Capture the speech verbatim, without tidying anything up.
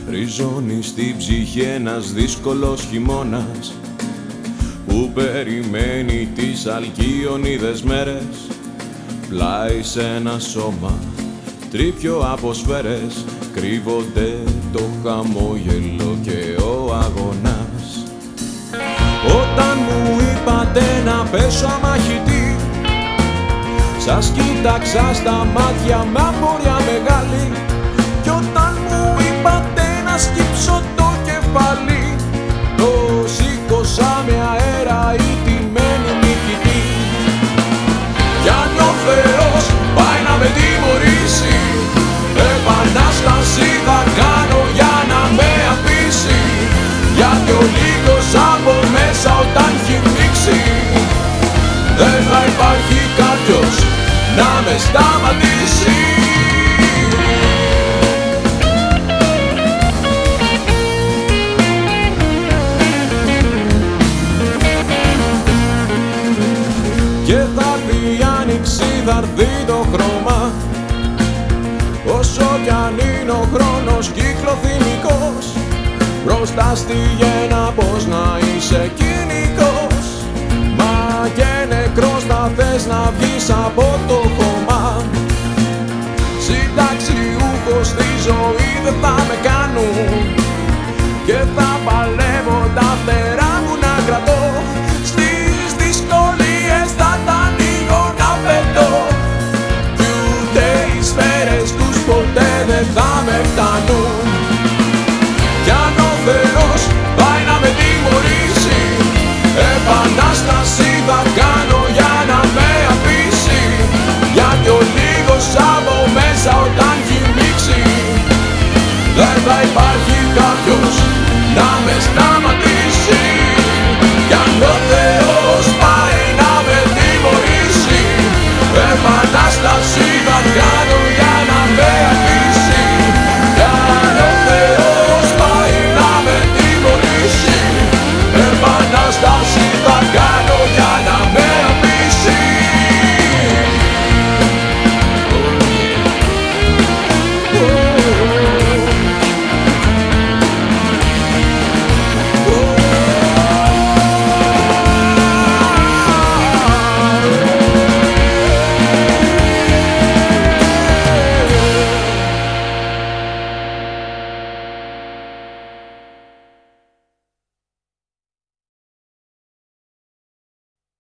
ριζώνει στην ψυχή ένας δύσκολος χειμώνας που περιμένει τις αλκιονίδες μέρες. Πλάι σε ένα σώμα τρίπιο από σφαίρες κρύβονται το χαμόγελο και ο αγώνας. Όταν μου είπατε να πέσω αμαχητή, σας κοίταξα στα μάτια με απορία μεγάλη. Κι όταν μου είπατε να σκύψω το κεφάλι, το σήκωσα με αέρα ηττημένη νικητή. Κι αν ο Θεός πάει να με τιμωρήσει, επανάσταση θα κάνω για να με απείσει. Γιατί ο λίγος από μέσα όταν χυμίξει, δεν θα υπάρχει κάποιος να με σταματήσει. Και θα έρθει η άνοιξη, θα έρθει το χρώμα, όσο κι αν είναι ο χρόνος κυκλοθυμικός. Μπροστά στη γέννα πως να είσαι κοινικός, μα και νεκρός θα θες να βγεις από το χώμα. Συνταξιούχος στη ζωή δεν θα με κάνουν και θα παλεύω τα φτερά μου να κρατώ. Στις δυσκολίες θα τα ανοίγω να πετώ κι ούτε οι σφαίρες τους ποτέ δεν θα με φτάνουν. Κι αν ο Θεός πάει να με τιμωρήσει, επανάσταση θα κάνω για να με αφήσει. Γιατί ο λίγος από μέσα όταν χυμίξει, δεν θα υπάρχει κάποιος να με σταματήσει.